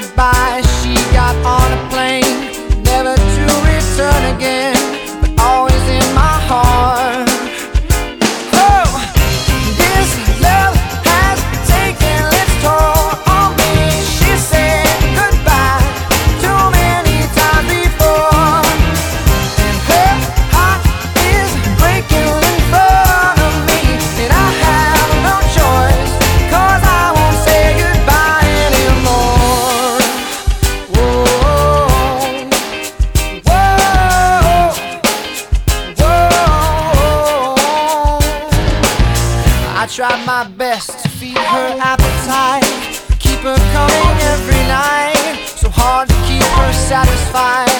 goodbye. She got on a plane, never to return again, but always in my heart. Oh, this love has taken its toll on me. She said goodbye too many times before, and her heart is breaking in front of me, and I have no choice, 'cause I won't say goodbye anymore. Whoa, whoa, whoa. I tried my best to feed her appetite, keep her coming every night, so hard to keep her satisfied.